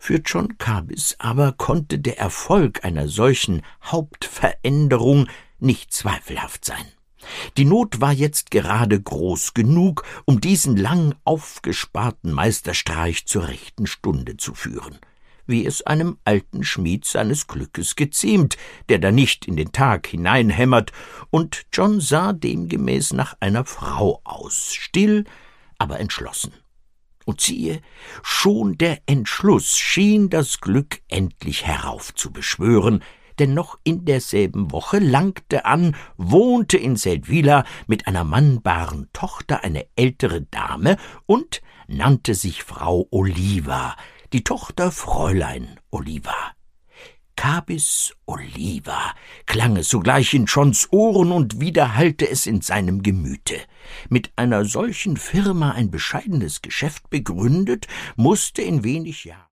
Für John Kabys aber konnte der Erfolg einer solchen Hauptveränderung nicht zweifelhaft sein. Die Not war jetzt gerade groß genug, um diesen lang aufgesparten Meisterstreich zur rechten Stunde zu führen, wie es einem alten Schmied seines Glückes geziemt, der da nicht in den Tag hineinhämmert, und John sah demgemäß nach einer Frau aus, still, aber entschlossen. Und siehe, schon der Entschluss schien das Glück endlich heraufzubeschwören, denn noch in derselben Woche langte an, wohnte in Seldwyla mit einer mannbaren Tochter eine ältere Dame und nannte sich Frau Oliva, die Tochter Fräulein Oliva. Kabys Oliva klang es sogleich in Johns Ohren und widerhallte es in seinem Gemüte. Mit einer solchen Firma ein bescheidenes Geschäft begründet, mußte in wenig Jahren